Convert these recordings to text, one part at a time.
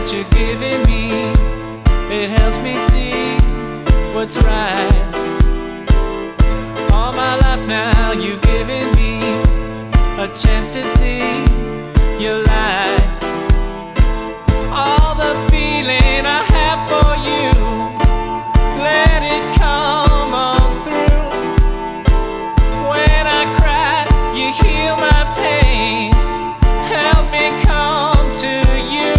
that you're giving me, it helps me see what's right. All my life now you've given me a chance to see your light. All the feeling I have for you, let it come on through. When I cry, you heal my pain. Help me come to you.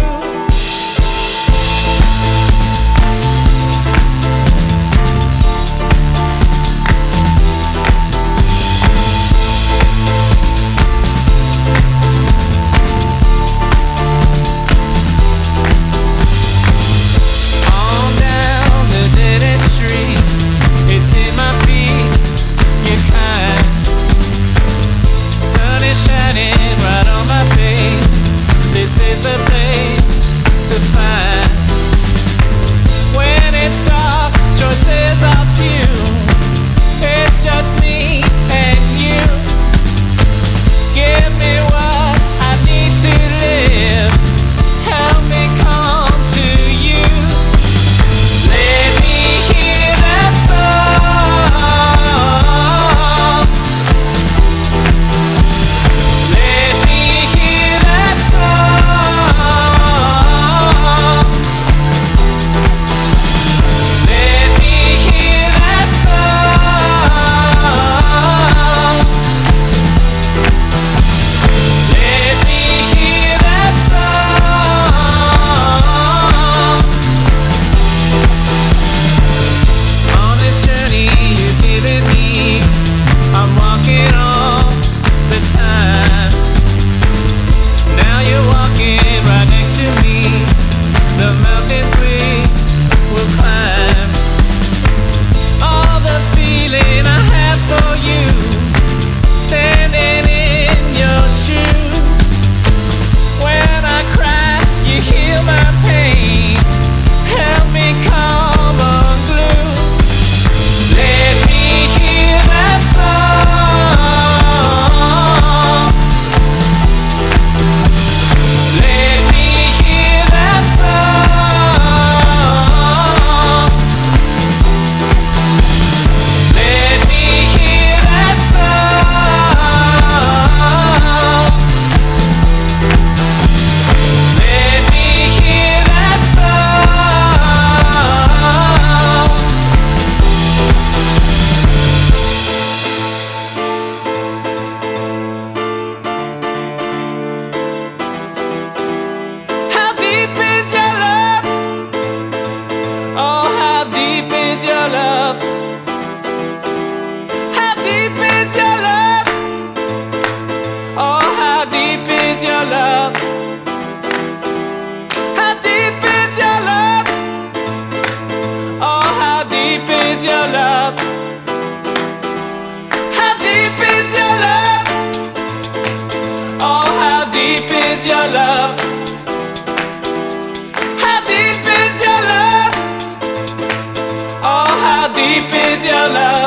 On down the dead-end street, it's in my feet, you're kind. Sun is shining right on my face. This is the place to find. When it's dark, choices are few. It's just me and you. Give me what I need to live. Help me come to you. Let me hear that song. Let me hear that song. Let me hear that song. Let me hear that song. On this journey you've given me, I'm walking all the time. Now you're walking right next to me. The mountains we will climb. All the feeling I have for you, standing in your shoes. When I cry, you heal my pain. Help me come unglued. Let me hear that song. Let me hear that song. Let me hear that song. Let me hear that song. How deep is your love? Oh, how deep is your love? How deep is your love? Oh, how deep is your love? How deep is your love? Oh, how deep is your love? How deep is your love? Oh, how deep is your love? How deep is your love? Oh, how deep is your love?